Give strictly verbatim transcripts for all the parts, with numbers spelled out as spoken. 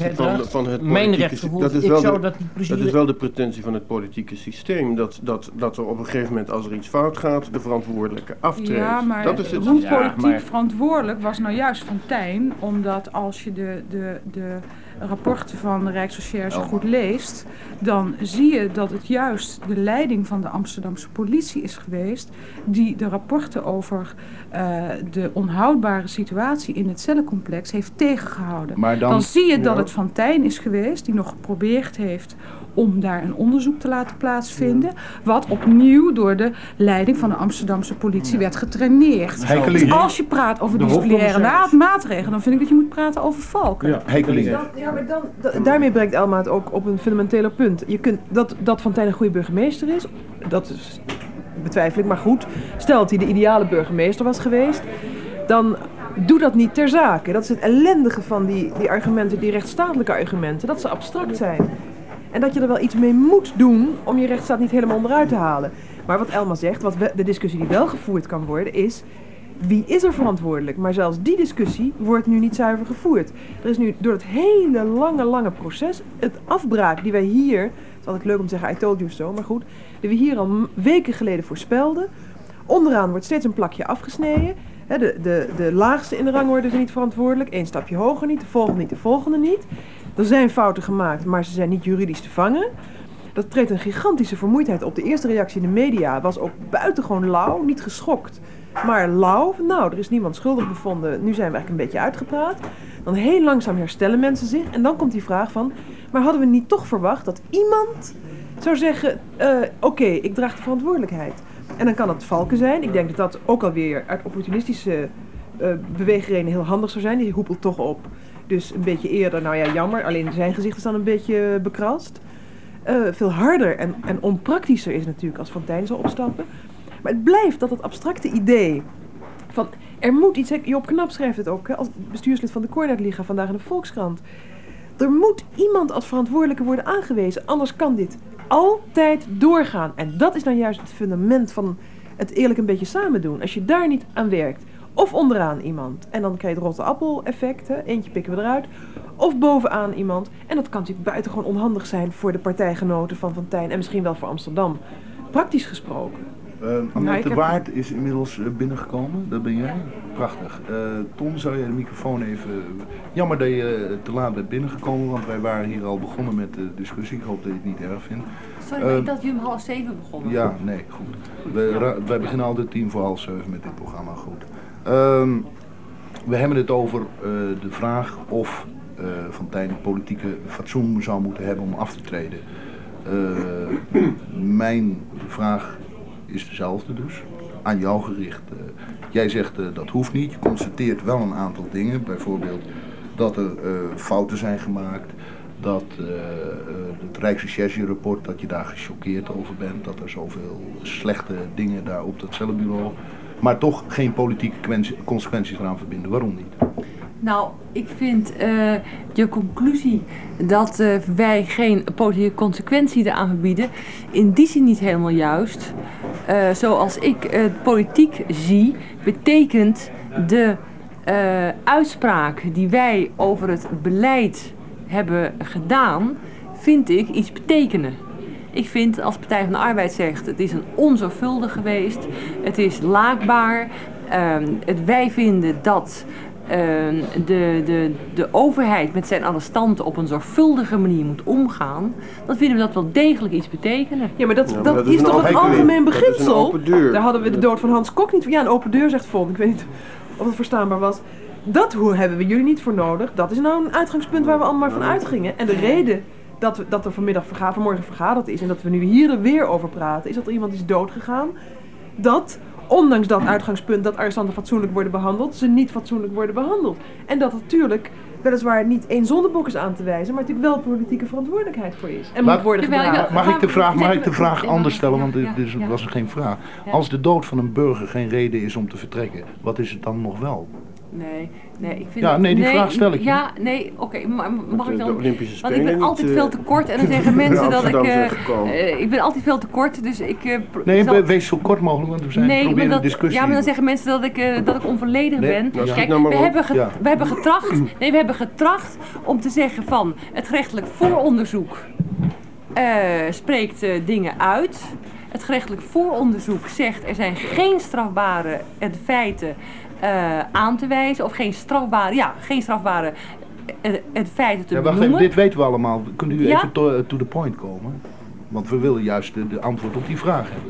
van, van het politieke, dat is, wel de, dat, dat is wel de pretentie van het politieke systeem. Dat, dat, dat er op een gegeven moment, als er iets fout gaat, de verantwoordelijke aftreedt. Ja, maar dat is het hoe systeem. politiek Ja, maar... verantwoordelijk was nou juist Fontijn, omdat als je de, de, de rapporten van de Rijksrecherche goed leest, dan zie je dat het juist de leiding van de Amsterdamse politie is geweest die de rapporten over uh, de onhoudbare situatie in het cellencomplex heeft tegengehouden. Maar dan, dan zie je dat ja. het Fontijn is geweest die nog geprobeerd heeft om daar een onderzoek te laten plaatsvinden, ja. wat opnieuw door de leiding van de Amsterdamse politie ja. werd getraineerd. Dus als je praat over disciplinaire na- maatregelen, dan vind ik dat je moet praten over Valken. Ja, Heikeling. Dan, ja, maar dan, da, daarmee brengt Elma het ook op een fundamenteler punt. Je kunt, dat, dat Fontijn een goede burgemeester is, dat is, betwijfel ik, maar goed. Stel dat hij de ideale burgemeester was geweest, dan doe dat niet ter zake. Dat is het ellendige van die, die argumenten, die rechtsstatelijke argumenten, dat ze abstract zijn. En dat je er wel iets mee moet doen om je rechtsstaat niet helemaal onderuit te halen. Maar wat Elma zegt, wat we, de discussie die wel gevoerd kan worden, is wie is er verantwoordelijk? Maar zelfs die discussie wordt nu niet zuiver gevoerd. Er is nu door het hele lange, lange proces, het afbraak die wij hier, het is altijd leuk om te zeggen, I told you so, maar goed, die we hier al weken geleden voorspelden. Onderaan wordt steeds een plakje afgesneden. He, de, de, de laagste in de rangorde zijn niet verantwoordelijk, één stapje hoger niet, de volgende niet, de volgende niet. Er zijn fouten gemaakt, maar ze zijn niet juridisch te vangen. Dat treedt een gigantische vermoeidheid op. De eerste reactie in de media was ook buitengewoon lauw, niet geschokt, maar lauw. Nou, er is niemand schuldig bevonden, nu zijn we eigenlijk een beetje uitgepraat. Dan heel langzaam herstellen mensen zich en dan komt die vraag van, maar hadden we niet toch verwacht dat iemand zou zeggen, uh, oké, okay, ik draag de verantwoordelijkheid. En dan kan het Valken zijn. Ik denk dat dat ook alweer uit opportunistische uh, beweegredenen heel handig zou zijn. Die hoepelt toch op. Dus een beetje eerder, nou ja, jammer. Alleen zijn gezicht is dan een beetje bekrast. Uh, veel harder en, en onpraktischer is natuurlijk als Fontijn zal opstappen. Maar het blijft dat het abstracte idee van er moet iets... Joop Knap schrijft het ook, hè, als bestuurslid van de Cornetliga vandaag in de Volkskrant. Er moet iemand als verantwoordelijke worden aangewezen, anders kan dit altijd doorgaan. En dat is dan juist het fundament van het eerlijk een beetje samen doen. Als je daar niet aan werkt, of onderaan iemand, en dan krijg je het rotte appel effect, hè, eentje pikken we eruit, of bovenaan iemand. En dat kan natuurlijk buitengewoon onhandig zijn voor de partijgenoten van Fontijn en misschien wel voor Amsterdam. Praktisch gesproken. Uh, Annette de Waard is inmiddels uh, binnengekomen, dat ben jij. Prachtig. Uh, Tom, zou jij de microfoon even... Jammer dat je uh, te laat bent binnengekomen, want wij waren hier al begonnen met de discussie. Ik hoop dat je het niet erg vindt. Sorry, uh, maar ik dacht jullie om half zeven begonnen. Ja, nee, goed. We, wij beginnen altijd tien voor half zeven met dit programma, goed. Uh, we hebben het over uh, de vraag of uh, Fontijn politieke fatsoen zou moeten hebben om af te treden. Uh, mijn vraag is dezelfde dus, aan jou gericht. Uh, jij zegt uh, dat hoeft niet, je constateert wel een aantal dingen, bijvoorbeeld dat er uh, fouten zijn gemaakt, dat uh, uh, het Rijksrecherche-rapport, dat je daar gechoqueerd over bent, dat er zoveel slechte dingen daar op dat cellenbureau, maar toch geen politieke consequenties eraan verbinden. Waarom niet? Nou, ik vind uh, je conclusie dat uh, wij geen politieke consequentie eraan verbieden, in die zin niet helemaal juist. Uh, zoals ik uh, politiek zie, betekent de uh, uitspraak die wij over het beleid hebben gedaan, vind ik iets betekenen. Ik vind, als Partij van de Arbeid zegt, het is een onzorgvuldig geweest, het is laakbaar, uh, het, wij vinden dat Uh, de, de, de overheid met zijn arrestanten op een zorgvuldige manier moet omgaan, dan vinden we dat wel degelijk iets betekenen. Ja, maar dat, ja, maar dat, dat is, is toch een algemeen beginsel? Een Daar hadden we de dood van Hans Kok niet. Ja, een open deur zegt Volk. Ik weet niet of het verstaanbaar was. Dat hebben we jullie niet voor nodig. Dat is nou een uitgangspunt waar we allemaal maar van uitgingen. En de reden dat, we, dat er vanmiddag verga, vanmorgen vergaderd is en dat we nu hier er weer over praten, is dat er iemand is doodgegaan. Dat... Ondanks dat uitgangspunt dat arrestanten fatsoenlijk worden behandeld, ze niet fatsoenlijk worden behandeld. En dat natuurlijk weliswaar niet één zondebok is aan te wijzen, maar natuurlijk wel politieke verantwoordelijkheid voor is. En moet worden gedragen. Mag ik de vraag, mag ik de vraag anders stellen, want dit was er geen vraag. Als de dood van een burger geen reden is om te vertrekken, wat is het dan nog wel? Nee, nee, ik vind Ja, dat- nee, die nee, vraag stel ik je. Ja, nee, oké, okay, maar mag ik de dan... Olympische Want ik ben Spelen altijd niet, veel uh, te kort en dan zeggen mensen dat ik... Amsterdam Uh, zijn gekomen. uh, ik ben altijd veel te kort, dus ik... Uh, Nee, zal... wees zo kort mogelijk, want we zijn nee, proberen maar een dat, discussie. ja, maar dan zeggen mensen dat ik, uh, dat ik onvolledig Nee, ben. nou, Kijk, schiet nou maar we, op. hebben ge- Ja. we hebben getracht, nee, we hebben getracht om te zeggen van het gerechtelijk vooronderzoek uh, spreekt uh, dingen uit. Het gerechtelijk vooronderzoek zegt er zijn geen strafbare uh, feiten uh, aan te wijzen of geen strafbare, ja, geen strafbare uh, uh, feiten te Ja, wacht benoemen. even, dit weten we allemaal. Kunt u Ja? even to, to the point komen? Want we willen juist de, de antwoord op die vraag hebben.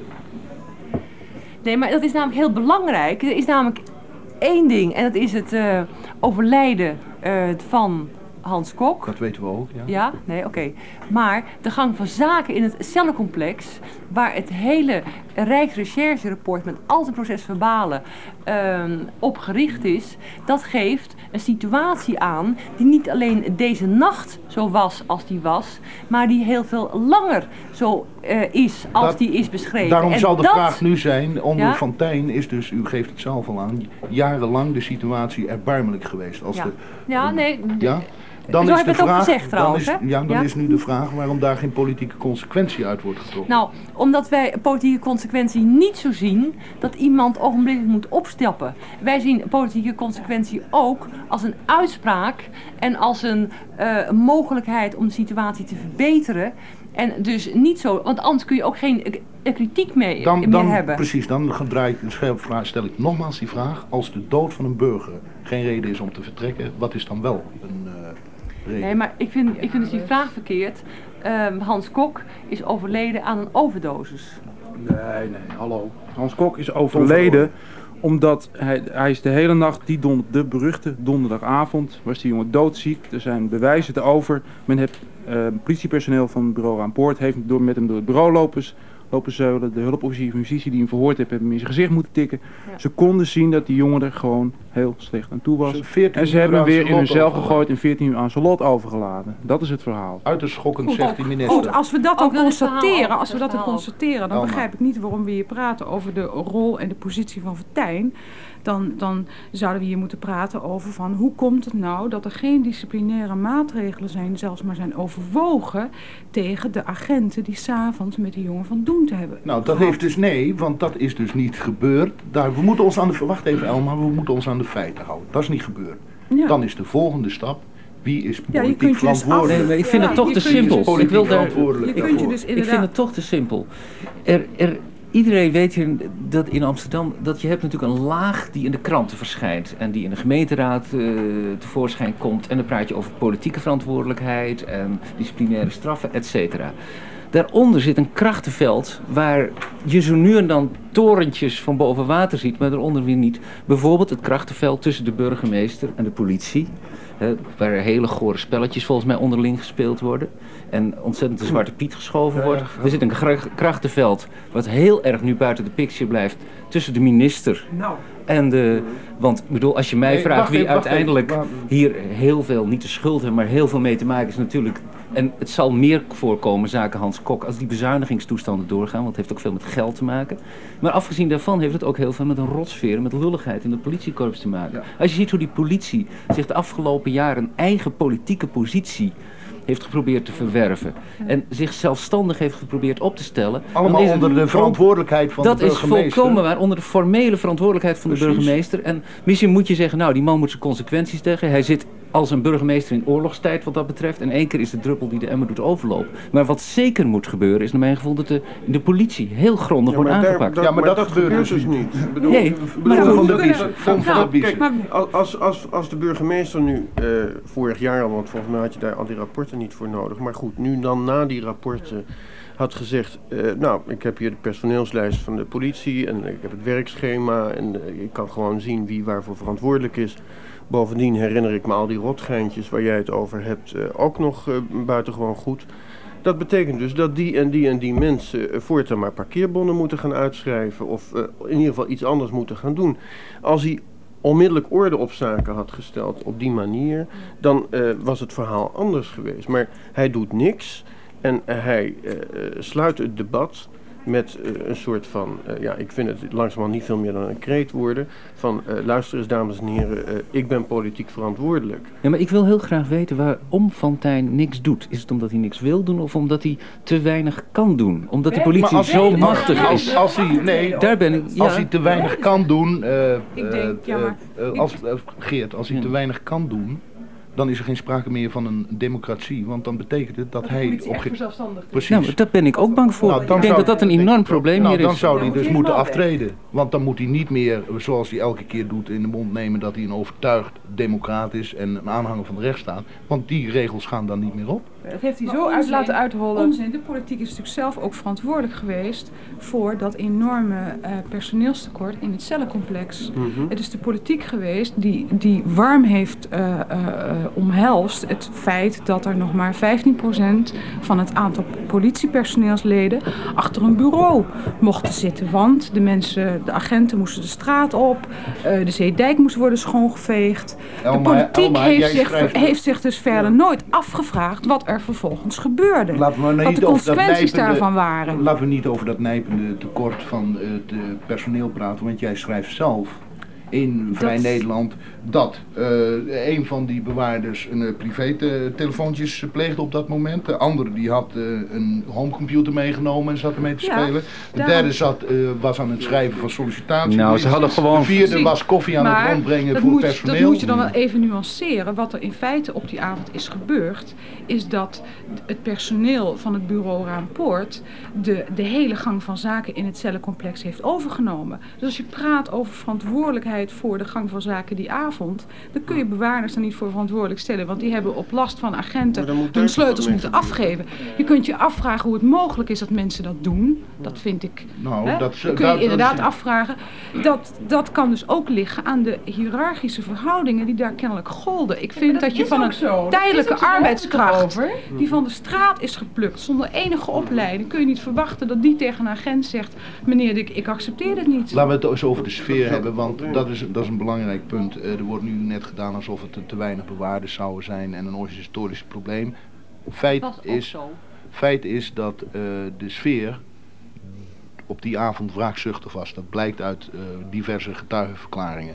Nee, maar dat is namelijk heel belangrijk. Er is namelijk één ding en dat is het uh, overlijden uh, van Hans Kok. Dat weten we ook, ja. Ja, nee, oké. Okay. Maar de gang van zaken in het cellencomplex, waar het hele Rijksrecherche-rapport met al zijn procesverbalen um, op gericht is, dat geeft een situatie aan die niet alleen deze nacht zo was als die was, maar die heel veel langer zo uh, is als Dat, die is beschreven. Daarom en zal de dat, vraag nu zijn, onder ja? Van Tijn is dus, u geeft het zelf al aan, jarenlang de situatie erbarmelijk geweest. Als ja. de, ja, nee. Ja? Dan Zo is heb de ik het ook vraag, gezegd trouwens, dan is, hè? ja, dan Ja? is nu de vraag waarom daar geen politieke consequentie uit wordt getrokken. Nou, omdat wij politieke consequentie niet zo zien dat iemand ogenblikkelijk moet opstappen. Wij zien politieke consequentie ook als een uitspraak en als een uh, mogelijkheid om de situatie te verbeteren. En dus niet zo, want anders kun je ook geen uh, kritiek mee, dan, meer dan, hebben. Precies, dan draai ik, stel ik nogmaals die vraag. Als de dood van een burger geen reden is om te vertrekken, wat is dan wel een uh, reden? Nee, maar ik vind, ik vind dus die vraag verkeerd. Uh, Hans Kok is overleden aan een overdosis. Nee, nee, hallo. Hans Kok is overleden omdat hij, hij is de hele nacht, die donder, de beruchte donderdagavond, was die jongen doodziek. Er zijn bewijzen te over. Men heeft uh, politiepersoneel van het bureau Raampoort heeft door, met hem door het bureau lopen, lopen zeulen. De hulpofficier van justitie die hem verhoord heeft, hebben hem in zijn gezicht moeten tikken. Ja. Ze konden zien dat die jongen er gewoon heel slecht aan toe was. En ze hebben hem weer in hun cel gegooid en veertien uur aan zijn lot overgeladen. Dat is het verhaal. Uiterst schokkend, Goed, zegt de minister. Goed, als we dat dan Ook dat is constateren, verhaal, als we dat dat dan verhaal. constateren, dan Elma. begrijp ik niet waarom we hier praten over de rol en de positie van Vertijn. Dan, dan zouden we hier moeten praten over van hoe komt het nou dat er geen disciplinaire maatregelen zijn, zelfs maar zijn overwogen tegen de agenten die 's avonds met die jongen van doen te hebben. Nou, dat heeft dus nee, want dat is dus niet gebeurd. Daar, we moeten ons aan de, wacht even Elma, we moeten ons aan de feiten houden. Dat is niet gebeurd. Ja. Dan is de volgende stap, wie is Ja, je politiek kunt je dus verantwoordelijk? Nee, maar ik vind Ja, het toch je te kunt je simpel. dus Ik wil politiek daar, verantwoordelijk Je kunt je daarvoor. dus ik inderdaad... vind het toch te simpel. Er, er, iedereen weet hier dat in Amsterdam, dat je hebt natuurlijk een laag die in de kranten verschijnt. En die in de gemeenteraad uh, tevoorschijn komt. En dan praat je over politieke verantwoordelijkheid en disciplinaire straffen, et cetera. Daaronder zit een krachtenveld waar je zo nu en dan torentjes van boven water ziet, maar daaronder weer niet. Bijvoorbeeld het krachtenveld tussen de burgemeester en de politie. Hè, waar er hele gore spelletjes volgens mij onderling gespeeld worden. En ontzettend de zwarte piet geschoven wordt. Er zit een krachtenveld wat heel erg nu buiten de picture blijft tussen de minister en de... Want ik bedoel, als je mij Nee, vraagt wacht wie even, wacht uiteindelijk even. hier heel veel, niet de schuld heeft, maar heel veel mee te maken is natuurlijk... En het zal meer voorkomen, zaken Hans Kok, als die bezuinigingstoestanden doorgaan, want het heeft ook veel met geld te maken. Maar afgezien daarvan heeft het ook heel veel met een rotsfeer, met lulligheid in het politiekorps te maken. Ja. Als je ziet hoe die politie zich de afgelopen jaren een eigen politieke positie heeft geprobeerd te verwerven. En zich zelfstandig heeft geprobeerd op te stellen. Allemaal is onder de verantwoordelijkheid van dat de is burgemeester. volkomen waar, onder de formele verantwoordelijkheid van de Precies. burgemeester. En misschien moet je zeggen, nou die man moet zijn consequenties tegen. Hij zit als een burgemeester in oorlogstijd wat dat betreft. En één keer is de druppel die de emmer doet overlopen. Maar wat zeker moet gebeuren is naar mijn gevoel dat de, de politie heel grondig Ja, wordt maar daar- aangepakt. dat- Ja, maar maar dat dat gebeurt gebeurt dus dus niet. Ik bedoel, Nee, ik maar bedoel, Von hoe van der kunnen- Biezen. Von van Nou, der Biezen. maar Als, als, als de burgemeester nu, uh, vorig jaar al, want volgens mij had je daar al die rapporten niet voor nodig. Maar goed, nu dan na die rapporten had gezegd, uh, nou, ik heb hier de personeelslijst van de politie en ik heb het werkschema en uh, ik kan gewoon zien wie waarvoor verantwoordelijk is. Bovendien herinner ik me al die rotgeintjes waar jij het over hebt uh, ook nog uh, buitengewoon goed. Dat betekent dus dat die en die en die mensen uh, voortaan maar parkeerbonnen moeten gaan uitschrijven of uh, in ieder geval iets anders moeten gaan doen. Als hij onmiddellijk orde op zaken had gesteld op die manier, dan uh, was het verhaal anders geweest. Maar hij doet niks en uh, hij uh, sluit het debat met uh, een soort van, uh, ja, ik vind het langzamerhand niet veel meer dan een kreet worden, van uh, luister eens dames en heren, uh, ik ben politiek verantwoordelijk. Ja, maar ik wil heel graag weten waarom Van Tijn niks doet. Is het omdat hij niks wil doen of omdat hij te weinig kan doen? Omdat de politie als, zo als, machtig als, is. Als hij, nee, Daar ben ik, ja. als hij te weinig kan doen, uh, Ik denk, ja, maar- uh, uh, als, uh, Geert, als hij te weinig kan doen, dan is er geen sprake meer van een democratie, want dan betekent het dat Dat de hij politie echt op ge- verzelfstandigd is. precies. Nou, maar daar ben ik ook bang voor. Nou, ik dan denk zou- dat dat een enorm probleem nou, hier dan is. zou hij Dan dus moet hij moeten helemaal weg. aftreden. Want dan moet hij niet meer, zoals hij elke keer doet, in de mond nemen dat hij een overtuigd democraat is en een aanhanger van de rechtsstaat. Want die regels gaan dan niet meer op. Dat heeft hij Maar zo uit onzin, laten uithollen. Onzin. De politiek is natuurlijk zelf ook verantwoordelijk geweest voor dat enorme uh, personeelstekort in het cellencomplex. Mm-hmm. Het is de politiek geweest die, die warm heeft uh, uh, omhelst het feit dat er nog maar vijftien procent van het aantal politiepersoneelsleden achter een bureau mochten zitten. Want de mensen, de agenten moesten de straat op, uh, de Zeedijk moest worden schoongeveegd. Elma, de politiek Elma, heeft, jij zich, schrijft- heeft zich dus verder nooit afgevraagd wat er vervolgens gebeurde. Laten we Wat niet de over dat consequenties nijpende- daarvan waren. Laten we niet over dat nijpende tekort van uh, het uh, personeel praten, want jij schrijft zelf in Vrij Dat- Nederland dat uh, een van die bewaarders een uh, privé te- telefoontjes pleegde op dat moment. De andere die had uh, een homecomputer meegenomen en zat ermee te Ja, spelen. De daarom- derde zat, uh, was aan het schrijven van sollicitaties. Nou, ze hadden gewoon... De vierde Precies. was koffie aan Maar het rondbrengen dat voor moet, personeel. Dat moet je dan wel even nuanceren. Wat er in feite op die avond is gebeurd, is dat het personeel van het bureau Raampoort de, de hele gang van zaken in het cellencomplex heeft overgenomen. Dus als je praat over verantwoordelijkheid voor de gang van zaken die avond, dan kun je bewaarders daar niet voor verantwoordelijk stellen. Want die hebben op last van agenten Maar dan moet hun daar sleutels toch moeten mee afgeven. Je kunt je afvragen hoe het mogelijk is dat mensen dat doen. Dat vind ik... Nou, Hè? dat, is- Dan kun je dat- dat inderdaad is- afvragen. Dat, dat kan dus ook liggen aan de hiërarchische verhoudingen die daar kennelijk golden. Ik vind dat, je van een tijdelijke arbeidskracht die van de straat is geplukt zonder enige opleiding, kun je niet verwachten dat die tegen een agent zegt: meneer, ik, ik accepteer dit niet. Laten we het eens over de sfeer hebben, want dat is, dat is een belangrijk punt. Uh, er wordt nu net gedaan alsof het te weinig bewaarders zouden zijn en een historisch probleem. Feit Dat was ook is, zo. feit is dat uh, de sfeer op die avond wraakzuchtig was. Dat blijkt uit uh, diverse getuigenverklaringen.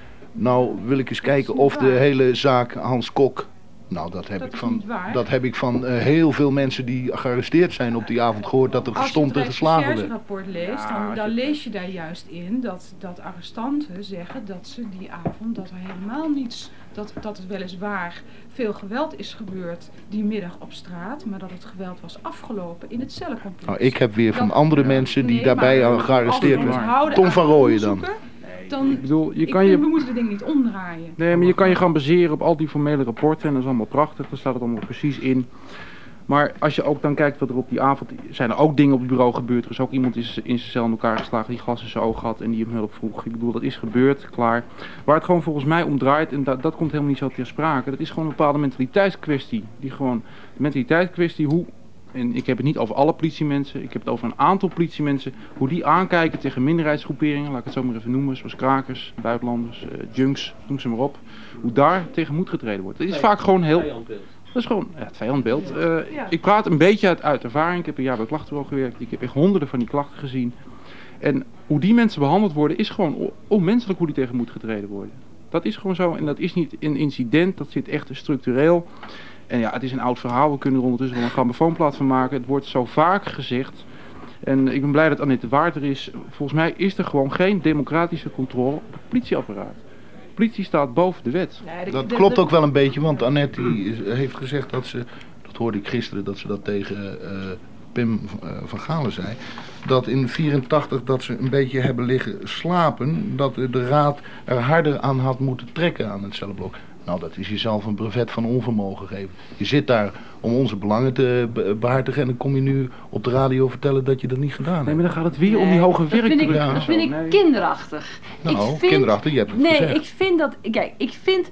Nou wil ik eens kijken niet of de waar. hele zaak Hans Kok... Nou, dat heb, Dat ik, is van, niet waar. dat heb ik van uh, heel veel mensen die gearresteerd zijn op die avond gehoord dat er Als je gestompt het en geslagen werd. rapport leest, Ja, dan, als dan je- lees je daar juist in dat, dat arrestanten zeggen dat ze die avond, dat er helemaal niets, dat, dat het weliswaar veel geweld is gebeurd die middag op straat, maar dat het geweld was afgelopen in het cellencomplex. Nou, ik heb weer van Dat- andere mensen die Nee, daarbij maar al gearresteerd als we ons werden. houden Tom aan van Rooyen dan. onderzoeken, dan Ik bedoel, je ik kan vind, je... we moeten de dingen niet omdraaien. Nee, maar je kan je gaan baseren op al die formele rapporten en dat is allemaal prachtig, daar staat het allemaal precies in. Maar als je ook dan kijkt wat er op die avond, zijn er ook dingen op het bureau gebeurd. Er is ook iemand in zijn in zijn cel in elkaar geslagen die gas in zijn oog had en die hem hulp vroeg. Ik bedoel, dat is gebeurd, klaar. Waar het gewoon volgens mij om draait, en dat, dat komt helemaal niet zo ter sprake, dat is gewoon een bepaalde mentaliteitskwestie. Die gewoon, de mentaliteitskwestie, hoe... En ik heb het niet over alle politiemensen, ik heb het over een aantal politiemensen, hoe die aankijken tegen minderheidsgroeperingen, laat ik het zo maar even noemen, zoals krakers, buitenlanders, uh, junks, noem ze maar op. Hoe daar tegen moet getreden wordt. Het is vaak gewoon heel... Dat is gewoon ja, het vijandbeeld. Uh, Ja. Ik praat een beetje uit, uit ervaring, ik heb een jaar bij klachtenbureau gewerkt, ik heb echt honderden van die klachten gezien. En hoe die mensen behandeld worden is gewoon on- onmenselijk hoe die tegen moet getreden worden. Dat is gewoon zo en dat is niet een incident, dat zit echt structureel. En ja, het is een oud verhaal, we kunnen er ondertussen wel een grammofoonplaat van maken. Het wordt zo vaak gezegd. En ik ben blij dat Annette Waard er is. Volgens mij is er gewoon geen democratische controle op het politieapparaat. De politie staat boven de wet. Nee, de- Dat de- klopt de- ook wel een beetje, want Annette die is- heeft gezegd dat ze, dat hoorde ik gisteren, dat ze dat tegen uh, Pim uh, van Galen zei, dat in vierentachtig dat ze een beetje hebben liggen slapen, dat de raad er harder aan had moeten trekken aan het cellenblok. Nou, dat is jezelf een brevet van onvermogen geven. Je zit daar om onze belangen te be- behartigen en dan kom je nu op de radio vertellen dat je dat niet gedaan Nee, hebt. maar dan gaat het weer om die Nee, hoge dat vind ik, werkdruk. dat vind ik Nee. kinderachtig. Nou, ik vind, kinderachtig, je hebt het Nee, gezegd. ik vind dat... Kijk, ik vind...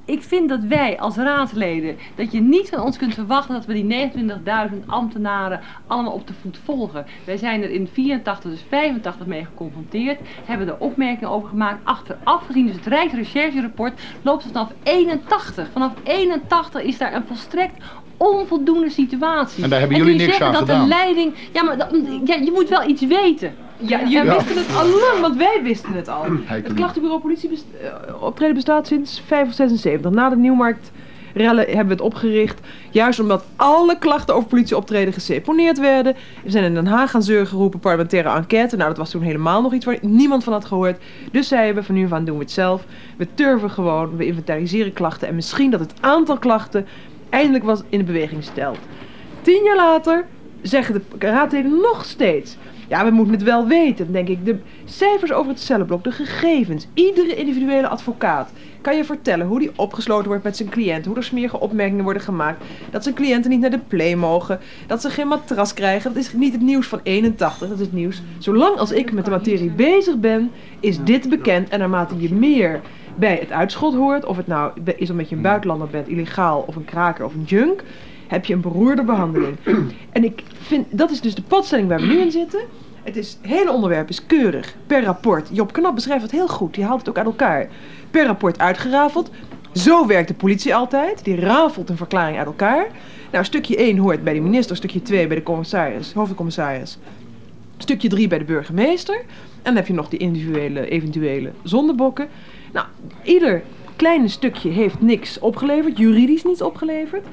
ik vind dat wij als raadsleden, dat je niet van ons kunt verwachten dat we die negenentwintigduizend ambtenaren allemaal op de voet volgen. Wij zijn er in vierentachtig, dus vijfentachtig mee geconfronteerd, hebben er opmerkingen over gemaakt. Achteraf gezien, dus het Rijksrechercherapport loopt vanaf eenentachtig. Vanaf eenentachtig is daar een volstrekt onvoldoende situatie. En daar hebben en jullie die niks zeggen aan dat gedaan. de leiding, ja, maar dat, ja, je moet wel iets weten. Ja, je Ja. wisten het al lang, want wij wisten het al. Heike Het klachtenbureau politie best, uh, optreden bestaat sinds vijf of zesenzeventig. Na de Nieuwmarktrellen hebben we het opgericht. Juist omdat alle klachten over politieoptreden geseponeerd werden. We zijn in Den Haag gaan zeuren geroepen, parlementaire enquête. Nou, dat was toen helemaal nog iets waar niemand van had gehoord. Dus zeiden we, van nu af aan doen we het zelf. We turven gewoon, we inventariseren klachten. En misschien dat het aantal klachten eindelijk was in de beweging stelt. Tien jaar later zeggen de raadleden nog steeds: ja, we moeten het wel weten. Dan denk ik, de cijfers over het cellenblok, de gegevens, iedere individuele advocaat kan je vertellen hoe die opgesloten wordt met zijn cliënt, hoe er smerige opmerkingen worden gemaakt, dat zijn cliënten niet naar de play mogen, dat ze geen matras krijgen. Dat is niet het nieuws van eenentachtig, dat is het nieuws. Zolang als ik met de materie bezig ben, is dit bekend. En naarmate je meer bij het uitschot hoort, of het nou is omdat je een buitenlander bent, illegaal, of een kraker of een junk, heb je een beroerde behandeling. En ik vind, dat is dus de padstelling waar we nu in zitten. Het, is, het hele onderwerp is keurig, per rapport. Job Knap beschrijft het heel goed, die haalt het ook uit elkaar. Per rapport uitgerafeld. Zo werkt de politie altijd, die rafelt een verklaring uit elkaar. Nou, stukje één hoort bij de minister, stukje twee bij de commissaris, hoofdcommissaris. Stukje drie bij de burgemeester. En dan heb je nog die individuele, eventuele zondebokken. Nou, ieder kleine stukje heeft niks opgeleverd, juridisch niets opgeleverd.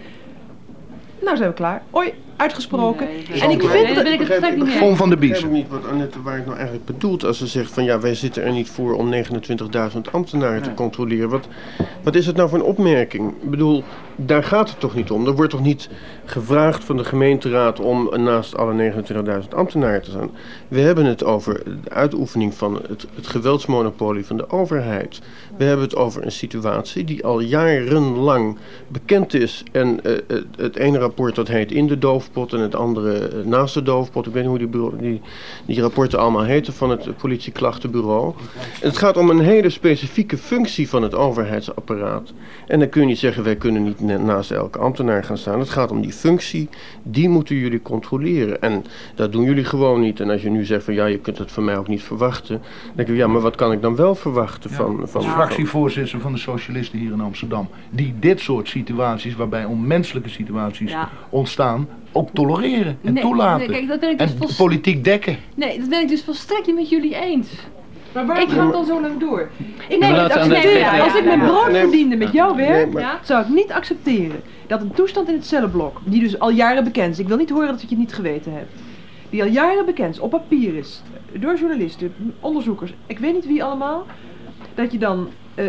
Nou zijn we klaar. Hoi, uitgesproken. Nee, en ik nee, vind nee, dat... ben ik het volstrekt niet mee Von eens. van de Ik begrijp Biesen. ook niet wat Annette, waar ik nou eigenlijk bedoelt als ze zegt van ja, wij zitten er niet voor om negenentwintigduizend ambtenaren te controleren. Wat, wat is het nou voor een opmerking? Ik bedoel, daar gaat het toch niet om. Er wordt toch niet gevraagd van de gemeenteraad om naast alle negenentwintigduizend ambtenaren te staan. We hebben het over de uitoefening van het, het geweldsmonopolie van de overheid. We hebben het over een situatie die al jarenlang bekend is. En uh, het, het ene rapport dat heet in de doofpot en het andere uh, naast de doofpot. Ik weet niet hoe die, bureau, die, die rapporten allemaal heten van het politieklachtenbureau. En het gaat om een hele specifieke functie van het overheidsapparaat. En dan kun je niet zeggen, wij kunnen niet naast elke ambtenaar gaan staan. Het gaat om die functie, die moeten jullie controleren. En dat doen jullie gewoon niet. En als je nu zegt van ja, je kunt het van mij ook niet verwachten. Dan denk ik, ja, maar wat kan ik dan wel verwachten Ja, van... van als fractievoorzitter van de socialisten hier in Amsterdam, die dit soort situaties, waarbij onmenselijke situaties Ja. ontstaan, ook tolereren en Nee, toelaten. nee, kijk, dat ben ik dus en volst- politiek dekken. Nee, dat ben ik dus volstrekt niet met jullie eens. Maar waarom Ik- gaat het dan zo lang door? Ik Nee, moet laten het we aan de- accepteren. ja, ja, Als ik ja, mijn ja. brood Nee, verdiende met jouw werk, nee, maar- Ja? zou ik niet accepteren dat een toestand in het cellenblok, die dus al jaren bekend is, ik wil niet horen dat je het niet geweten hebt, die al jaren bekend is, op papier is, door journalisten, onderzoekers, ik weet niet wie allemaal, dat je dan... eh,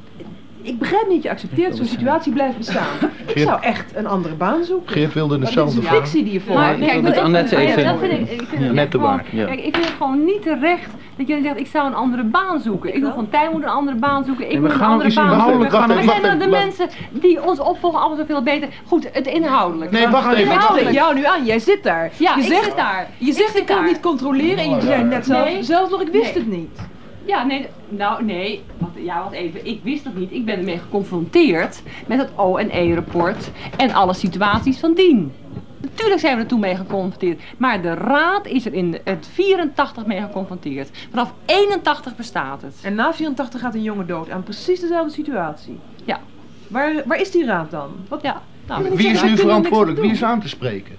ik begrijp niet dat je accepteert dat zo'n situatie blijft bestaan. Ik Geert- zou echt een andere baan zoeken. Geert wilde Maar dit is hetzelfde een vragen. fictie die je volgt. Maar ik kijk, wil dat, het Annette ja, even- dat vind ik, ik vind het Net echt te gewoon, waar, ja. kijk, ik vind het gewoon niet terecht dat jij zegt, ik zou een andere baan zoeken. Ik wil van Tijn moet een andere baan zoeken, ik Nee, moet we een gaan andere ook eens baan inhoudelijk zoeken. gaan Maar we- zijn dan de wacht, mensen die ons opvolgen allemaal zoveel beter? Goed, het inhoudelijk. Nee, wacht even. Ik stel Inhoudelijk. jou nu aan, jij zit daar. Ja, je ik zegt, zit daar. Je zegt, zit ik kan het daar. niet controleren en je zei net zelf, Nee. zelfs nog, ik wist Nee. het niet. Ja, nee, nou nee, wat, ja, wat even, ik wist het niet. Ik ben ermee geconfronteerd met het O en E-rapport en alle situaties van dien. Natuurlijk zijn we er toen mee geconfronteerd. Maar de raad is er in het vierentachtig mee geconfronteerd. Vanaf eenentachtig bestaat het. En na vierentachtig gaat een jongen dood aan precies dezelfde situatie. Ja. Waar, waar is die raad dan? Wat, Ja, nou, Wie Wie zeggen, is wij nu kunnen er niks verantwoordelijk? aan Wie doen. is aan te spreken?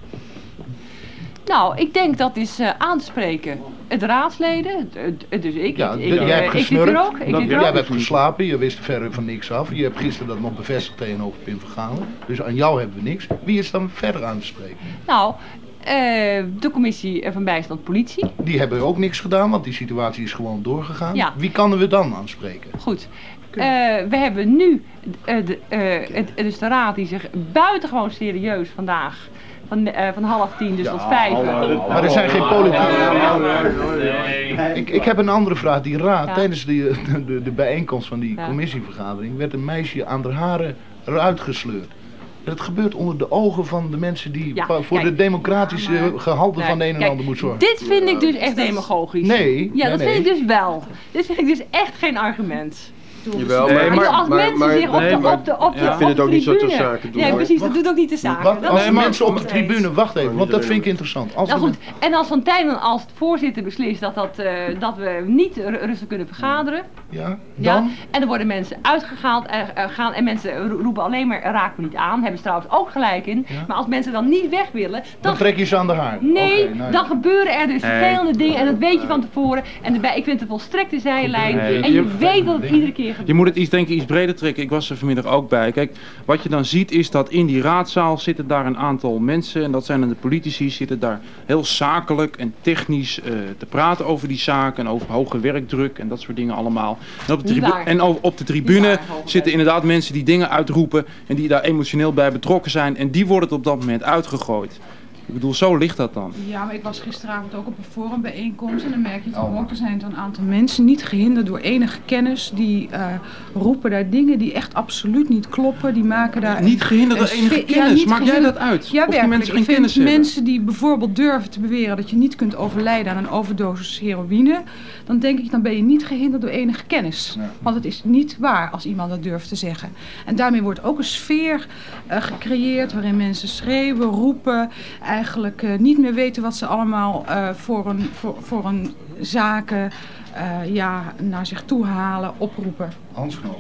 nou ik denk dat is uh, aan te spreken. Het raadsleden, het, het- het- dus ik. Ja, ik, de- ik, jij eh, hebt ik zit gesnurkt. er ook. Ik Dat- zit er jij ook. hebt geslapen, je wist verder van niks af. Je hebt gisteren dat nog bevestigd tegenover Pim Vergalen. Dus aan jou hebben we niks. Wie is dan verder aan te spreken? Nou, uh, de commissie van bijstand politie. Die hebben ook niks gedaan, want die situatie is gewoon doorgegaan. Ja. Wie kan we dan aanspreken? Goed. Uh, we hebben nu, uh, de, uh, het, dus de raad die zich buitengewoon serieus vandaag, van, uh, van half tien dus tot vijf. Maar er zijn geen politieke... Ik, ik heb een andere vraag. Die raad, Ja. tijdens de, de, de bijeenkomst van die Ja. commissievergadering, werd een meisje aan haar haren eruit gesleurd. En dat gebeurt onder de ogen van de mensen die Ja, pa- voor kijk, de democratische maar- gehalte Nee, van de een en kijk, ander moet zorgen. Dit vind ik dus echt demagogisch. Nee, Ja, nee, dat vind nee. ik dus wel. Dit vind ik dus echt geen argument. historisch. Jawel, Nee, maar- maar, als maar- mensen maar- zich op nee, de, maar- op de, op de, ja. op Ik vind het de ook niet zo ter tribune- zake doen, Nee, hoor. precies, dat doet ook niet de zaak. Wacht, Dat als is de maar- mensen op de eens. tribune, wacht even, Maar want niet dat vind ik alleen. interessant. Als Nou de goed, en als Van Tijnen als voorzitter beslist dat, dat, eh, dat we niet ru- rustig kunnen vergaderen, ja, ja, dan? en er worden mensen uitgehaald en, eh, gaan, en mensen ro- roepen alleen maar raak me niet aan, hebben ze trouwens ook gelijk in, Ja. maar als mensen dan niet weg willen, Dan dan, trek je ze aan de haar. nee, Oké, nou ja. dan gebeuren er dus Nee. vervelende dingen en dat weet je van tevoren en daarbij, ik vind het een volstrekte zijlijn Nee, en je je- weet dat het iedere keer gebeurt. Je moet het iets, denk ik, iets breder trekken. Ik was er vanmiddag ook bij. Kijk, wat je dan ziet is dat in die raadzaal zitten daar een aantal mensen. En dat zijn dan de politici, zitten daar heel zakelijk en technisch eh, te praten over die zaken. En over hoge werkdruk en dat soort dingen allemaal. En op de, Niet tribu- waar. en over- op de Niet tribune waar, hoge zitten inderdaad mensen die dingen uitroepen. En die daar emotioneel bij betrokken zijn. En die worden op dat moment uitgegooid. Ik bedoel, zo ligt dat dan. Ja, maar ik was gisteravond ook op een forumbijeenkomst en dan merk je toch Oh. ook, er zijn een aantal mensen niet gehinderd door enige kennis, die eh, roepen daar dingen die echt absoluut niet kloppen, die maken daar... Niet gehinderd door een enige sfeer- ja, kennis. niet Maak jij gehinderd- dat uit? Ja, of die werkelijk. mensen geen Ik vind kennis hebben? mensen die bijvoorbeeld durven te beweren dat je niet kunt overlijden aan een overdosis heroïne, dan denk ik, dan ben je niet gehinderd door enige kennis. Ja. Want het is niet waar als iemand dat durft te zeggen. En daarmee wordt ook een sfeer eh, gecreëerd waarin mensen schreeuwen, roepen, eigenlijk eh, niet meer weten wat ze allemaal eh, voor, een, voor, voor een zaken eh, ja, naar zich toe halen, oproepen. Hans Knoop.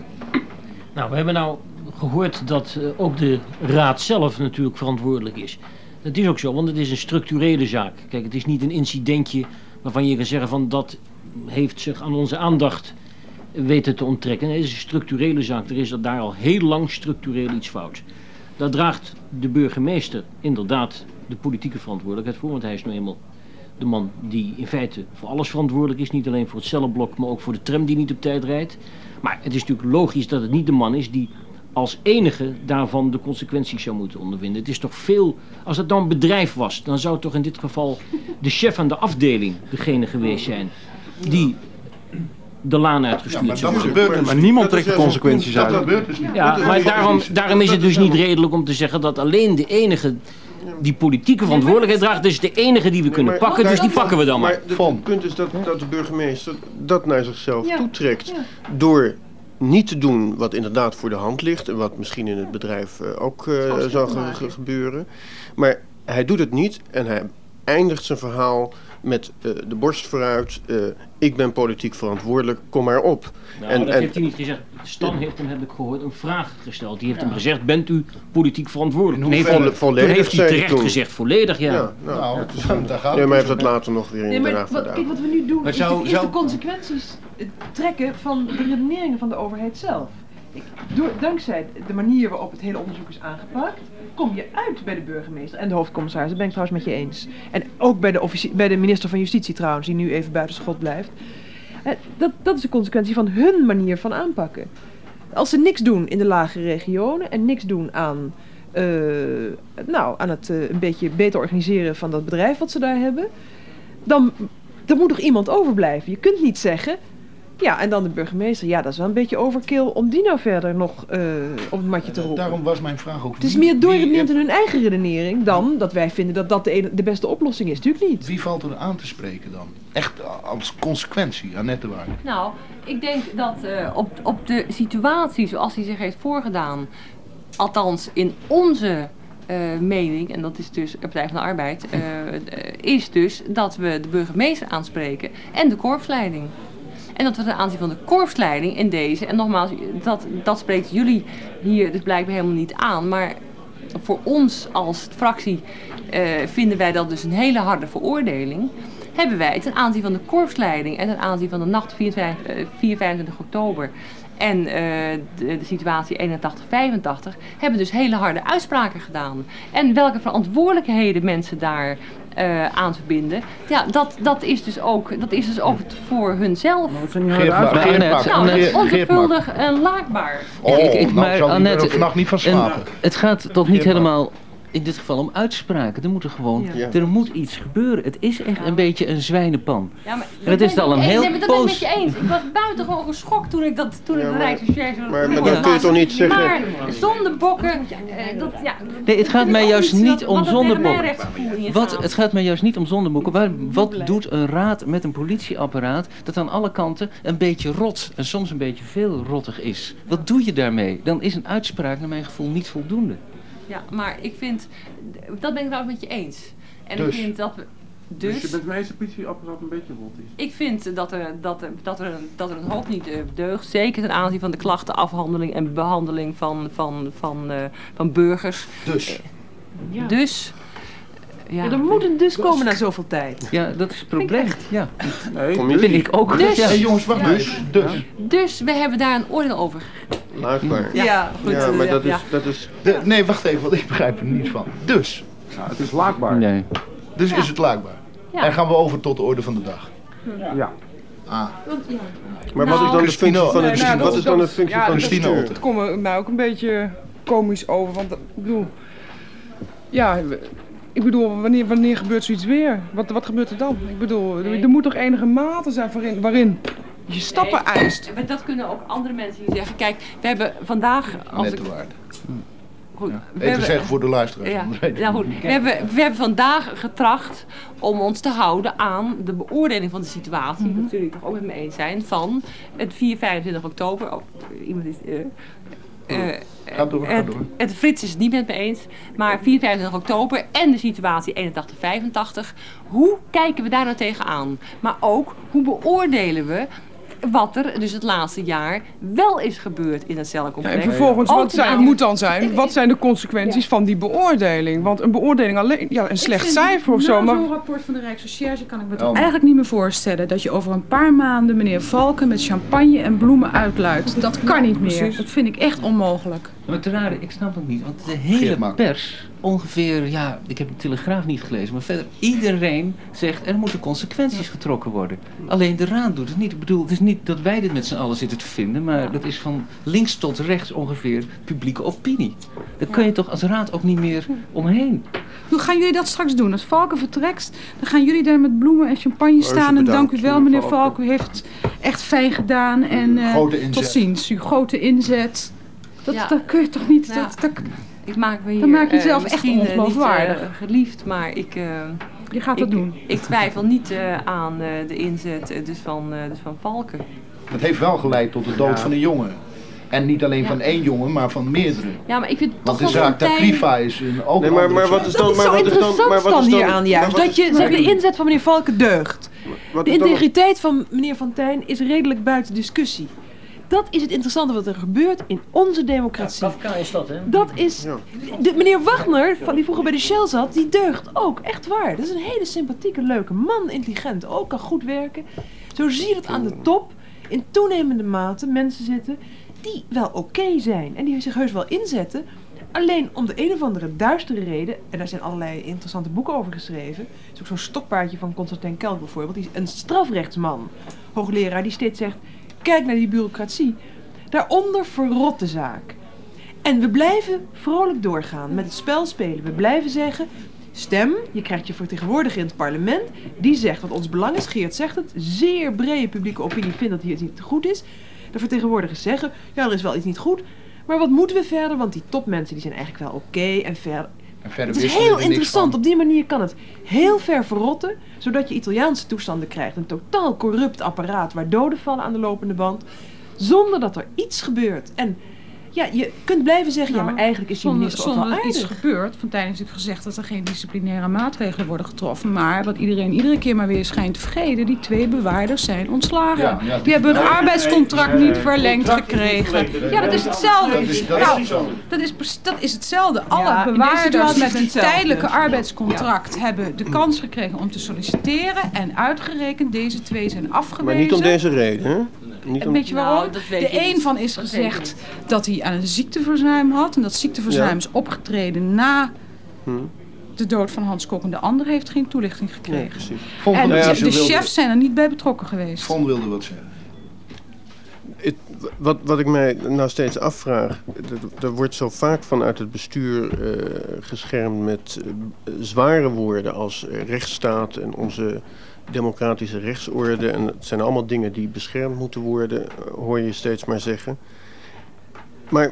Nou, we hebben nou gehoord dat eh, ook de raad zelf natuurlijk verantwoordelijk is. Dat is ook zo, want het is een structurele zaak. Kijk, het is niet een incidentje waarvan je kan zeggen van dat heeft zich aan onze aandacht weten te onttrekken. Nee, het is een structurele zaak. Er is daar al heel lang structureel iets fout. Daar draagt de burgemeester inderdaad de politieke verantwoordelijkheid voor, want hij is nou eenmaal de man die in feite voor alles verantwoordelijk is. Niet alleen voor het cellenblok, maar ook voor de tram die niet op tijd rijdt. Maar het is natuurlijk logisch dat het niet de man is die als enige daarvan de consequenties zou moeten ondervinden. Het is toch veel... Als het dan een bedrijf was, dan zou toch in dit geval de chef aan de afdeling degene geweest zijn die de laan Ja, uitgestuurd maar zou dat worden. gebeurt dus Maar niet. niemand Dat is trekt de juist een consequenties punt, uit. Dat gebeurt dus niet. Ja, Dat is maar juist- daarom, daarom is het dat dus is niet helemaal- redelijk om te zeggen dat alleen de enige die politieke verantwoordelijkheid draagt, dus de enige die we kunnen maar- pakken, dus die pakken we dan maar. Maar de- Von. het punt is dat, dat de burgemeester dat naar zichzelf Ja. toetrekt. Ja. Door niet te doen wat inderdaad voor de hand ligt. En wat misschien in het bedrijf eh, ook eh, Gewoon zou stuk te ge- maken. ge- gebeuren. Maar hij doet het niet en hij eindigt zijn verhaal met eh, de borst vooruit. eh, ik ben politiek verantwoordelijk, kom maar op. Nou, En- dat en- heeft hij niet gezegd. Stan heeft hem, heb ik gehoord, een vraag gesteld. Die heeft hem gezegd, bent u politiek verantwoordelijk? In Nee, hoeverre? vo- Volledig, toen heeft hij zei hij terecht toen. gezegd, volledig ja. Ja, nou, Nou, het is- daar gaat nee, het maar hij dus heeft dat om, hè. later nog weer in Nee, de maar Raad wat, gedaan. kijk, wat we nu doen Maar is, zou- is zou- de consequenties eh, trekken van de redeneringen van de overheid zelf. Ik, door, dankzij de manier waarop het hele onderzoek is aangepakt, kom je uit bij de burgemeester en de hoofdcommissaris. Dat ben ik trouwens met je eens. En ook bij de, officie- bij de minister van Justitie trouwens, die nu even buiten schot blijft. Eh, dat, dat is de consequentie van hun manier van aanpakken. Als ze niks doen in de lagere regionen en niks doen aan, eh, nou, aan het eh, een beetje beter organiseren van dat bedrijf wat ze daar hebben, dan, dan moet toch iemand overblijven. Je kunt niet zeggen, ja, en dan de burgemeester, ja, dat is wel een beetje overkill om die nou verder nog eh, op het matje te roepen. Daarom was mijn vraag ook... Het is wie- meer doorredeneerd wie- in hun eigen redenering dan dat wij vinden dat dat de, ene- de beste oplossing is. Natuurlijk niet. Wie valt er aan te spreken dan? Echt als consequentie, Annette de Waard. Nou, ik denk dat eh, op, op de situatie zoals die zich heeft voorgedaan, althans in onze eh, mening, en dat is dus de Partij van de Arbeid, eh, eh, is dus dat we de burgemeester aanspreken en de korpsleiding. En dat we ten aanzien van de korpsleiding in deze, en nogmaals, dat, dat spreekt jullie hier dus blijkbaar helemaal niet aan, maar voor ons als fractie eh, vinden wij dat dus een hele harde veroordeling. Hebben wij ten aanzien van de korpsleiding en ten aanzien van de nacht vier, vijfentwintig oktober en eh, de, de situatie eenentachtig vijfentachtig, hebben dus hele harde uitspraken gedaan. En welke verantwoordelijkheden mensen daar uh, aan verbinden, ja, dat, dat, is dus ook, dat is dus ook voor hunzelf. Geert Maak, Geert Maak, Nou, dat is Geert- Geert Maak. onzorgvuldig en laakbaar. Oh, Ik- ik- nou maar zal ik Annette, er vannacht niet van En slapen. het gaat toch niet Geert Maak. helemaal in dit geval om uitspraken. Er moet er gewoon, Ja. er moet iets gebeuren. Het is echt een beetje een zwijnenpan. Ja, maar, En het is al een nee, heel nee, maar dat ben ik poos- met je eens. Ik was buitengewoon geschokt toen ik dat toen Ja, ik de maar- Rijksrecherche maar- maar hoorde. dan kun je toch niet zeggen- Maar zondebokken, eh, dat, ja, Nee, het gaat dat mij is juist ook iets niet wat- om wat er tegen mijn zondebokken. rechtsgevoel in Wat, gaat. het gaat mij juist niet om zondebokken. Waar, wat doet een raad met een politieapparaat dat aan alle kanten een beetje rot en soms een beetje veel rottig is? Wat doe je daarmee? Dan is een uitspraak naar mijn gevoel niet voldoende. Ja, maar ik vind, dat ben ik trouwens met je eens. En Dus. ik vind dat we, Dus, dus, je bent mee eens dat het politieapparaat een beetje rot is? ik vind dat er, dat, er, dat, er, dat er een hoop niet eh, deugt. Zeker ten aanzien van de klachtenafhandeling en behandeling van, van, van, uh, van burgers. Dus, Ja. Dus, ja. Ja, er moet een dus komen na zoveel tijd. Ja, dat is het probleem. Ja, Nee, Kom dat je vind ik ook. Dus- Ja. hey jongens, wacht dus. Dus. Dus we hebben daar een oordeel over. laakbaar. Ja, goed. Ja, maar eh, dat ja. is, dat is De- nee, wacht even, want ik begrijp er niets van. Dus, Nou, het is laakbaar. Nee. dus Ja. is het laakbaar. Ja. En gaan we over tot de orde van de dag. Ja. Ah, Maar wat Nou, is dan de Christine, functie van het nee, nou, bestuur? Wat dat- is dan de dat- functie ja, van het dat- Christine bestuur? Otten. Het komt mij ook een beetje komisch over, want ik bedoel, ja, ik bedoel, wanneer, wanneer gebeurt zoiets weer? Wat, wat gebeurt er dan? Ik bedoel, er, er moet toch enige mate zijn waarin, waarin je stappen Nee, eist. maar dat kunnen ook andere mensen die zeggen. Kijk, we hebben vandaag, als net ik, te waarde. goed, we Even hebben- zeggen voor de luisteraars. Ja, anders weet ik nou het goed. niet. We hebben, we hebben vandaag getracht om ons te houden aan de beoordeling van de situatie. Mhm. Dat zullen jullie toch ook met me eens zijn. Van het vier, vijfentwintig oktober. Oh, iemand is... eh, eh, Ga door, ga het, door. het Frits is het niet met me eens. Maar vier, vijfentwintig oktober en de situatie eenentachtig, vijfentachtig. Hoe kijken we daar nou tegenaan? Maar ook, hoe beoordelen we wat er dus het laatste jaar wel is gebeurd in het Ja, cellencomplex? en vervolgens, Ook wat te zijn, maken- moet dan zijn, wat zijn de consequenties van die beoordeling? Want een beoordeling alleen, ja, een slecht cijfer of zo, Nou, maar... zo'n rapport van de Rijksrecherche kan ik me toch Oh. eigenlijk niet meer voorstellen. Dat je over een paar maanden meneer Valken met champagne en bloemen uitluidt. Dat kan niet meer. Precies. Dat vind ik echt onmogelijk. Maar te raden, ik snap het niet. Want de Geert hele Mak. pers, ongeveer, ja, ik heb de Telegraaf niet gelezen, maar verder, iedereen zegt er moeten consequenties getrokken worden. Alleen de raad doet het niet. Ik bedoel, het is niet dat wij dit met z'n allen zitten te vinden, maar dat is van links tot rechts ongeveer publieke opinie. Daar kun je toch als raad ook niet meer omheen. Hoe gaan jullie dat straks doen? Als Valken vertrekt, dan gaan jullie daar met bloemen en champagne Hartstikke staan. En dank u bedankt, wel, meneer meneer Valken. U heeft het echt fijn gedaan. En eh, Grote inzet. tot ziens. Uw grote inzet. Dat, Ja. dat kun je toch niet... Ja. Dat, dat, Ik maak me hier Dan maak je eh, jezelf echt misschien, eh, ongeloofwaardig. niet, eh, geliefd, maar ik, eh, je gaat dat ik, doen. ik twijfel niet eh, aan eh, de inzet eh, dus van, eh, dus van Valken. Het heeft wel geleid tot de dood van een jongen. En niet alleen Ja. van één jongen, maar van meerdere. Ja, maar ik vind toch Want de wel zaak een tijd- Takrifa is een ook Nee, maar, andere maar wat zaak. is Dat dan... is Maar zo wat is dan... interessant Maar wat dan is dan... hieraan juist. maar wat- Dat je zegt, de inzet van meneer Valken deugt. wat De is dan- integriteit van meneer Van Tijn is redelijk buiten discussie. Dat is het interessante wat er gebeurt in onze democratie. Kafka is dat, hè? Dat is... Ja. De, meneer Wagner, van, die vroeger bij de Shell zat, die deugt ook. Echt waar. Dat is een hele sympathieke, leuke man. Intelligent ook, kan goed werken. Zo zie je dat aan de top in toenemende mate mensen zitten die wel oké zijn. En die zich heus wel inzetten. Alleen om de een of andere duistere reden, en daar zijn allerlei interessante boeken over geschreven. Er is ook zo'n stokpaardje van Constantijn Kelk bijvoorbeeld. Die is een strafrechtsman, hoogleraar, die steeds zegt... Kijk naar die bureaucratie. Daaronder verrot de zaak. En we blijven vrolijk doorgaan met het spel spelen. We blijven zeggen, stem, je krijgt je vertegenwoordiger in het parlement. Die zegt wat ons belang is. Geert zegt het. Zeer brede publieke opinie vindt dat hier iets niet goed is. De vertegenwoordigers zeggen, ja, er is wel iets niet goed. Maar wat moeten we verder? Want die topmensen die zijn eigenlijk wel oké. en verder... En verder Het is wisten we heel er niks interessant. van. Op die manier kan het heel ver verrotten, zodat je Italiaanse toestanden krijgt. Een totaal corrupt apparaat waar doden vallen aan de lopende band, zonder dat er iets gebeurt. En ja, je kunt blijven zeggen, ja, maar eigenlijk is die Zonder, minister ook zonder wel dat iets aardig. gebeurt. Van Tijn heeft natuurlijk gezegd dat er geen disciplinaire maatregelen worden getroffen. Maar wat iedereen iedere keer maar weer schijnt te vergeten, die twee bewaarders zijn ontslagen. Ja, ja, die hebben hun nee, arbeidscontract niet verlengd gekregen. Ja, dat is hetzelfde. Dat is, dat Nou, is zo. Dat is, precies- dat is hetzelfde. Alle Ja, in deze bewaarders situatie met is een het hetzelfde. tijdelijke arbeidscontract hebben de kans gekregen om te solliciteren. En uitgerekend, deze twee zijn afgewezen. Maar niet om deze reden, hè? Niet om... Weet je waarom? Nou, dat weet de ik een niet. van is Dat weet ik gezegd dat hij aan een ziekteverzuim had. En dat ziekteverzuim Ja. is opgetreden na Hm. de dood van Hans Kok. En de ander heeft geen toelichting Nee, gekregen. precies. Von En van ja, de, Wezen de wilde- chefs zijn er niet bij betrokken geweest. Von wilde wat zeggen. Het, wat, wat ik mij nou steeds afvraag, er wordt zo vaak vanuit het bestuur uh, geschermd met uh, zware woorden als uh, rechtsstaat en onze democratische rechtsorde. En het zijn allemaal dingen die beschermd moeten worden, hoor je steeds maar zeggen. Maar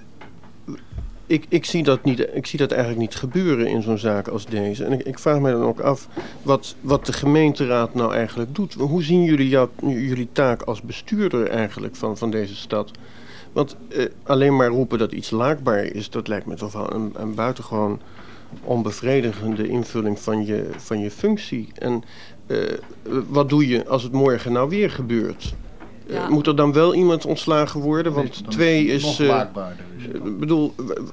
ik, ik, zie dat niet, ik zie dat eigenlijk niet gebeuren in zo'n zaak als deze. En ik, ik vraag me dan ook af wat, wat de gemeenteraad nou eigenlijk doet. Hoe zien jullie jou, jullie taak als bestuurder eigenlijk van, van deze stad? Want eh, alleen maar roepen dat iets laakbaar is, dat lijkt me toch wel een, een buitengewoon onbevredigende invulling van je, van je functie. En uh, wat doe je als het morgen nou weer gebeurt? Ja. Uh, moet er dan wel iemand ontslagen worden? Want nee, twee is... Uh, Ik bedoel,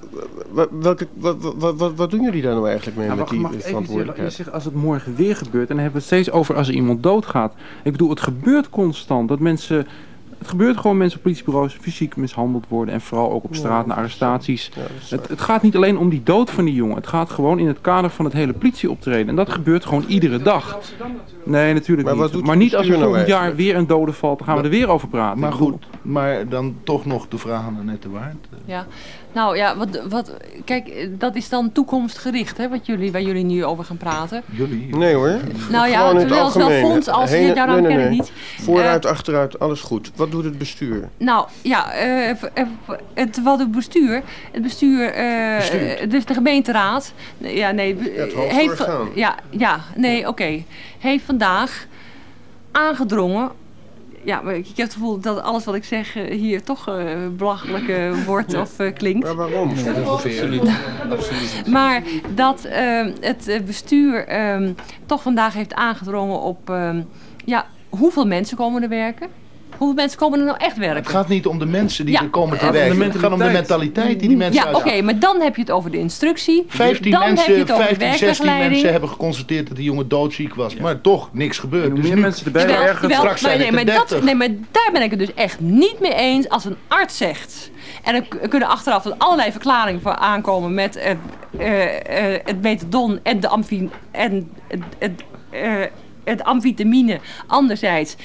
welke, wat, wat, wat, wat doen jullie daar nou eigenlijk mee, ja, met die mag verantwoordelijkheid? Je zegt, als het morgen weer gebeurt, en dan hebben we het steeds over als er iemand doodgaat. Ik bedoel, het gebeurt constant dat mensen... Het gebeurt gewoon, mensen op politiebureaus fysiek mishandeld worden en vooral ook op straat naar arrestaties. Ja, het, het gaat niet alleen om die dood van die jongen. Het gaat gewoon in het kader van het hele politieoptreden. En dat gebeurt gewoon iedere dag. Nee, natuurlijk maar niet. Maar niet als er volgend nou jaar weer een dode valt, dan gaan we er weer over praten. Maar goed, maar dan toch nog de vraag aan Annette Waard. Ja, nou ja, wat, wat, kijk, dat is dan toekomstgericht, hè, wat jullie, waar jullie nu over gaan praten. Jullie? Nee hoor. Nou ja, terwijl het wel fonds als je daar dan ken ik niet. Vooruit, uh, achteruit, alles goed. Wat doet het bestuur? Nou ja, uh, het, wat het bestuur, het bestuur, uh, dus de gemeenteraad, ja nee, ja, het heeft, ja, ja, nee, oké, okay, heeft vandaag aangedrongen. Ja, maar ik heb het gevoel dat alles wat ik zeg uh, hier toch uh, belachelijk uh, wordt ja. of uh, klinkt. Maar waarom? Ja, absoluut. Absoluut. Maar dat uh, het bestuur uh, toch vandaag heeft aangedrongen op uh, ja, hoeveel mensen komen er werken. Hoeveel mensen komen er nou echt werken? Het gaat niet om de mensen die ja, er komen te werken. Het gaat om de mentaliteit die die mensen ja, oké, okay, maar dan heb je het over de instructie. vijftien dan mensen, heb je het over vijftien, de zestien mensen hebben geconstateerd dat die jongen doodziek was. Ja. Maar toch, niks gebeurt. Hoe dus meer nu, mensen erbij jawel, ergens jawel, straks zijn maar, nee, maar dat, nee, maar daar ben ik het dus echt niet mee eens als een arts zegt. En er kunnen achteraf allerlei verklaringen voor aankomen met uh, uh, uh, het methadon en de amfi en het, het, uh, het amfitamine. Anderzijds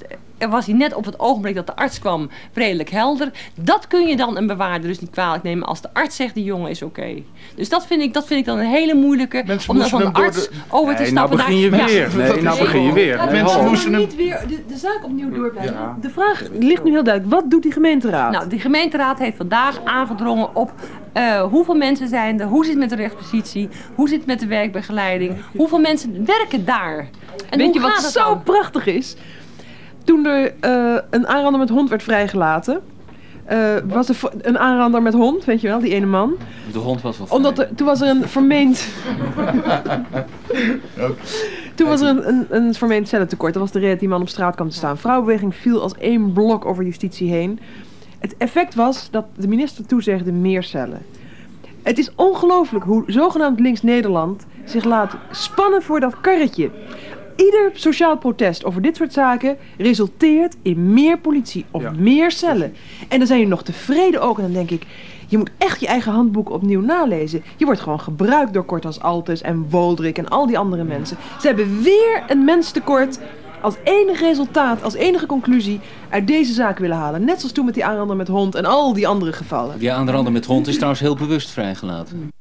was hij net op het ogenblik dat de arts kwam redelijk helder. Dat kun je dan een bewaarder dus niet kwalijk nemen als de arts zegt die jongen is oké. Okay. Dus dat vind, ik, dat vind ik dan een hele moeilijke mensen om dan van de arts de... over te nee, stappen. Nou begin je naar... weer. Nee, nee, nou begin je weer. Nee, mensen moesten niet weer de, de zaak opnieuw doorblijven. Ja. De vraag ligt nu heel duidelijk. Wat doet die gemeenteraad? Nou, die gemeenteraad heeft vandaag aangedrongen op uh, hoeveel mensen zijn er, hoe zit het met de rechtspositie, hoe zit het met de werkbegeleiding, hoeveel mensen werken daar. En weet hoe je wat gaat het zo dan? prachtig is? Toen er uh, een aanrander met hond werd vrijgelaten, uh, was er een aanrander met hond, weet je wel, die ene man. De hond was wel vrij. Omdat er, toen was er een vermeend... toen was er een, een, een vermeend cellentekort. Dat was de reden dat die man op straat kwam te staan. Vrouwenbeweging viel als één blok over justitie heen. Het effect was dat de minister toezegde meer cellen. Het is ongelooflijk hoe zogenaamd links Nederland zich laat spannen voor dat karretje. Ieder sociaal protest over dit soort zaken resulteert in meer politie of ja. meer cellen. En dan zijn jullie nog tevreden ook. En dan denk ik, je moet echt je eigen handboek opnieuw nalezen. Je wordt gewoon gebruikt door Cortas Altes en Woldrik en al die andere mensen. Ze hebben weer een menstekort als enig resultaat, als enige conclusie uit deze zaak willen halen. Net zoals toen met die aanrander met hond en al die andere gevallen. Die aanrander met hond is trouwens heel bewust vrijgelaten.